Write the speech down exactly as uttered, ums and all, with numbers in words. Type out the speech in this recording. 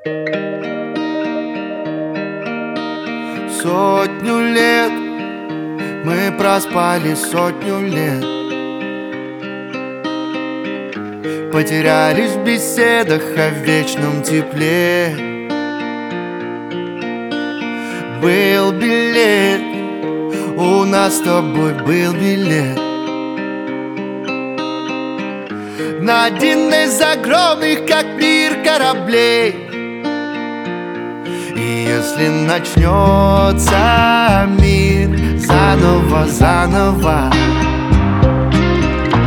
Сотню лет мы проспали, сотню лет потерялись в беседах о вечном тепле. Был билет, у нас с тобой был билет на один из огромных, как мир, кораблей. И если начнется мир заново, заново,